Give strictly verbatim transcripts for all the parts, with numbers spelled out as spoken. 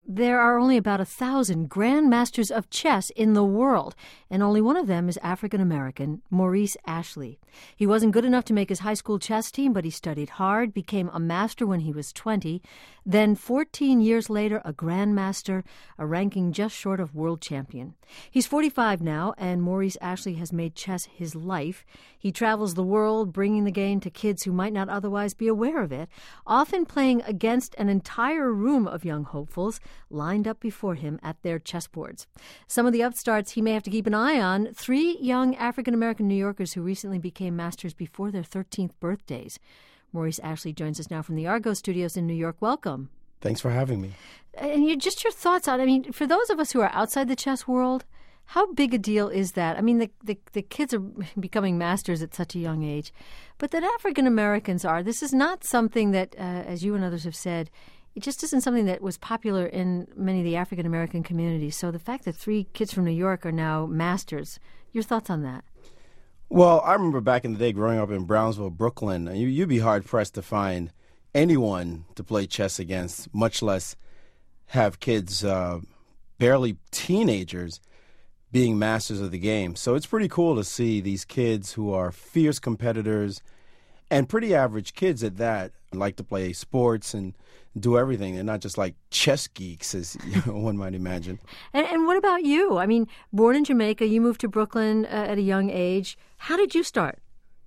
There are only about a thousand grandmasters of chess in the world, and only one of them is African-American, Maurice Ashley. He wasn't good enough to make his high school chess team, but he studied hard, became a master when he was twenty, then fourteen years later, a grandmaster, a ranking just short of world champion. He's forty-five now, and Maurice Ashley has made chess his life. He travels the world, bringing the game to kids who might not otherwise be aware of it, often playing against an entire room of young hopefuls lined up before him at their chessboards. Some of the upstarts he may have to keep an eye on, three young African-American New Yorkers who recently became masters before their thirteenth birthdays. Maurice Ashley joins us now from the Argo studios in New York. Welcome. Thanks for having me. And you, just your thoughts on, I mean, for those of us who are outside the chess world, how big a deal is that? I mean, the, the, the kids are becoming masters at such a young age, but that African Americans are, this is not something that, uh, as you and others have said, it just isn't something that was popular in many of the African American communities. So the fact that three kids from New York are now masters, your thoughts on that? Well, I remember back in the day growing up in Brownsville, Brooklyn, you, you'd be hard-pressed to find anyone to play chess against, much less have kids, uh, barely teenagers, being masters of the game. So it's pretty cool to see these kids who are fierce competitors and pretty average kids at that, like to play sports and do everything. They're not just like chess geeks, as you know, one might imagine. And, and what about you? I mean, born in Jamaica, you moved to Brooklyn uh, at a young age. How did you start?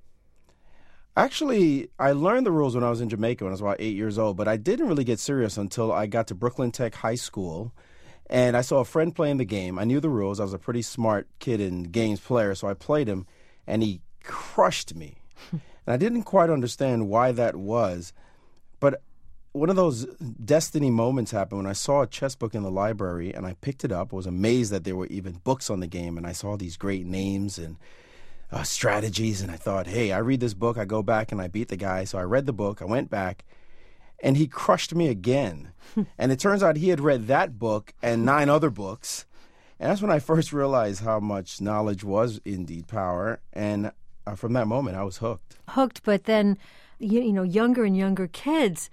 Actually, I learned the rules when I was in Jamaica when I was about eight years old, but I didn't really get serious until I got to Brooklyn Tech High School, and I saw a friend playing the game. I knew the rules. I was a pretty smart kid and games player, so I played him, and he crushed me. And I didn't quite understand why that was, but one of those destiny moments happened when I saw a chess book in the library, and I picked it up. I was amazed that there were even books on the game, and I saw these great names and uh, strategies, and I thought, hey, I read this book, I go back, and I beat the guy. So I read the book, I went back, and he crushed me again. And it turns out he had read that book and nine other books, and that's when I first realized how much knowledge was indeed power, and uh, from that moment, I was hooked. Hooked, but then, you, you know, younger and younger kids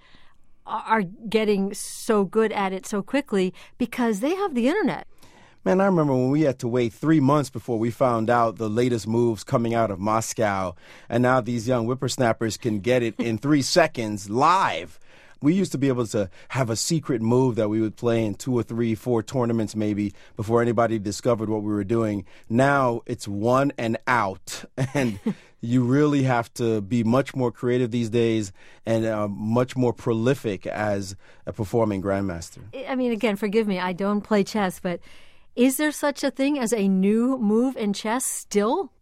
are getting so good at it so quickly because they have the internet. Man, I remember when we had to wait three months before we found out the latest moves coming out of Moscow, and now these young whippersnappers can get it in three seconds live. We used to be able to have a secret move that we would play in two or three, four tournaments maybe before anybody discovered what we were doing. Now it's one and out, and you really have to be much more creative these days and uh, much more prolific as a performing grandmaster. I mean, again, forgive me, I don't play chess, but is there such a thing as a new move in chess still?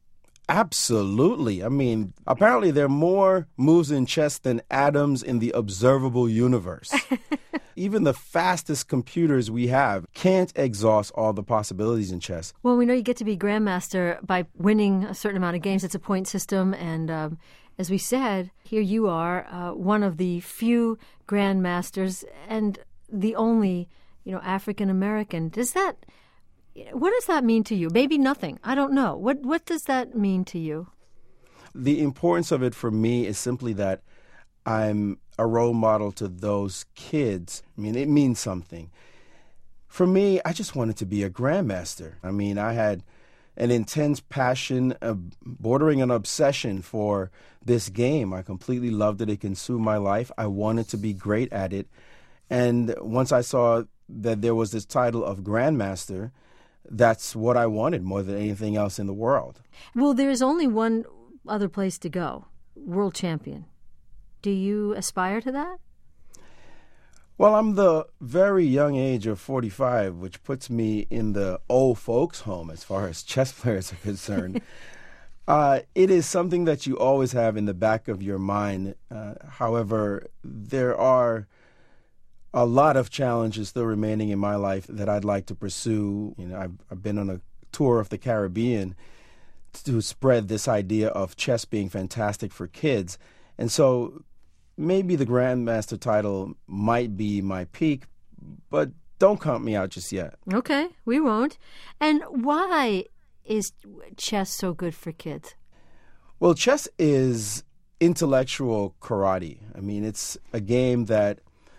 Absolutely. I mean, apparently there are more moves in chess than atoms in the observable universe. Even the fastest computers we have can't exhaust all the possibilities in chess. Well, we know you get to be grandmaster by winning a certain amount of games. It's a point system. And um, as we said, here you are, uh, one of the few grandmasters and the only, you know, African-American. Does that... What does that mean to you? Maybe nothing. I don't know. What what does that mean to you? The importance of it for me is simply that I'm a role model to those kids. I mean, it means something. For me, I just wanted to be a grandmaster. I mean, I had an intense passion, uh, bordering an obsession for this game. I completely loved it. It consumed my life. I wanted to be great at it. And once I saw that there was this title of grandmaster, that's what I wanted more than anything else in the world. Well, there's only one other place to go, world champion. Do you aspire to that? Well, I'm the very young age of forty-five, which puts me in the old folks' home as far as chess players are concerned. uh, it is something that you always have in the back of your mind. Uh, however, there are a lot of challenges still remaining in my life that I'd like to pursue. You know, I've, I've been on a tour of the Caribbean to spread this idea of chess being fantastic for kids. And so maybe the Grandmaster title might be my peak, but don't count me out just yet. Okay, we won't. And why is chess so good for kids? Well, chess is intellectual karate. I mean, it's a game that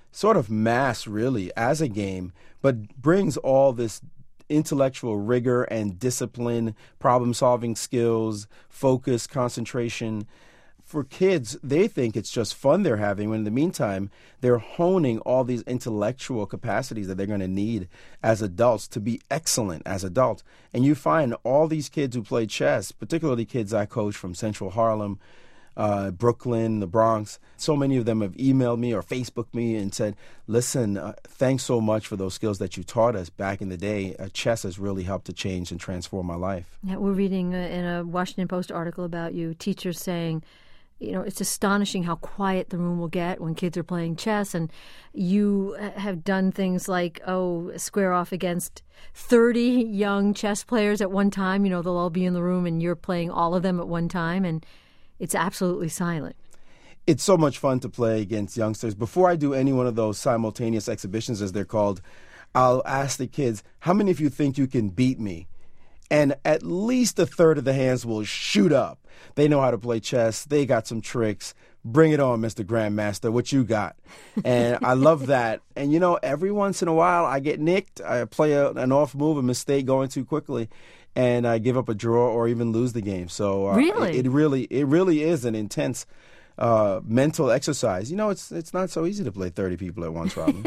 sort of mass, really, as a game, but brings all this intellectual rigor and discipline, problem-solving skills, focus, concentration. For kids, they think it's just fun they're having, when in the meantime, they're honing all these intellectual capacities that they're going to need as adults to be excellent as adults. And you find all these kids who play chess, particularly kids I coach from Central Harlem, uh, Brooklyn, the Bronx, so many of them have emailed me or Facebooked me and said, listen, uh, thanks so much for those skills that you taught us back in the day. Uh, chess has really helped to change and transform my life. Yeah, we're reading uh, in a Washington Post article about you, teachers saying, you know, it's astonishing how quiet the room will get when kids are playing chess. And you have done things like, oh, square off against thirty young chess players at one time. You know, they'll all be in the room and you're playing all of them at one time. And it's absolutely silent. It's so much fun to play against youngsters. Before I do any one of those simultaneous exhibitions, as they're called, I'll ask the kids, how many of you think you can beat me? And at least a third of the hands will shoot up. They know how to play chess. They got some tricks. Bring it on, Mister Grandmaster. What you got? And I love that. And, you know, every once in a while I get nicked. I play a, an off move, a mistake going too quickly, and I give up a draw or even lose the game. So uh, really? It, it really it really is an intense uh, mental exercise. You know, it's it's not so easy to play thirty people at once, Robin.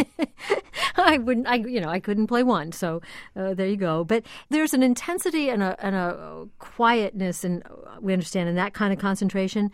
I wouldn't, I, you know, I couldn't play one. So uh, there you go. But there's an intensity and a, and a quietness, and we understand, in that kind of concentration.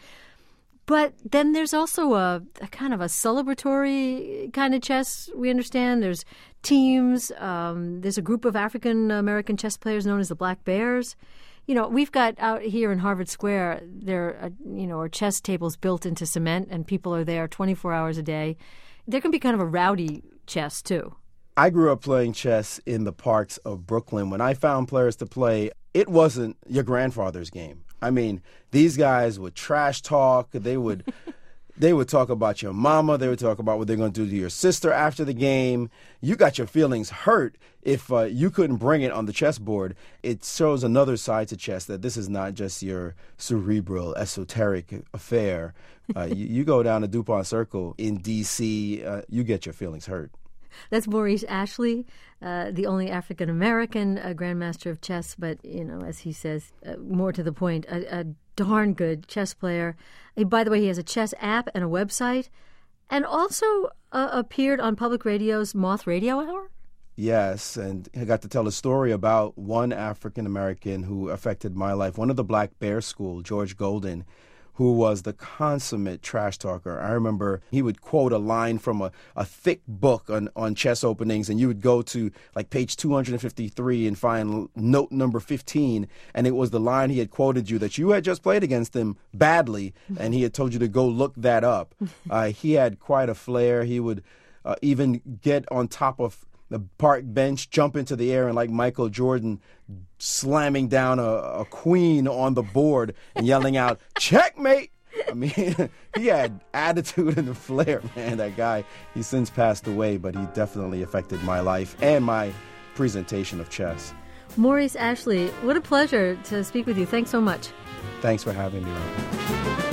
But then there's also a, a kind of a celebratory kind of chess, we understand. There's teams. Um, there's a group of African-American chess players known as the Black Bears. You know, we've got out here in Harvard Square, there are, you know, are chess tables built into cement, and people are there twenty-four hours a day. There can be kind of a rowdy chess, too. I grew up playing chess in the parks of Brooklyn. When I found players to play, it wasn't your grandfather's game. I mean, these guys would trash talk. They would they would talk about your mama. They would talk about what they're going to do to your sister after the game. You got your feelings hurt if uh, you couldn't bring it on the chessboard. It shows another side to chess, that this is not just your cerebral, esoteric affair. Uh, you, you go down to DuPont Circle in D C, uh, you get your feelings hurt. That's Maurice Ashley, uh, the only African-American uh, grandmaster of chess, but, you know, as he says, uh, more to the point, a, a darn good chess player. He, by the way, he has a chess app and a website, and also uh, appeared on Public Radio's Moth Radio Hour. Yes, and I got to tell a story about one African-American who affected my life, one of the Black Bear School, George Golden, who was the consummate trash talker. I remember he would quote a line from a, a thick book on, on chess openings, and you would go to like page two hundred fifty-three and find note number fifteen, and it was the line he had quoted you that you had just played against him badly, and he had told you to go look that up. Uh, he had quite a flair. He would uh, even get on top of the park bench, jump into the air, and like Michael Jordan, slamming down a, a queen on the board and yelling out, "Checkmate!" I mean, he had attitude and flair, man, that guy. He's since passed away, but he definitely affected my life and my presentation of chess. Maurice Ashley, what a pleasure to speak with you. Thanks so much. Thanks for having me, Robin.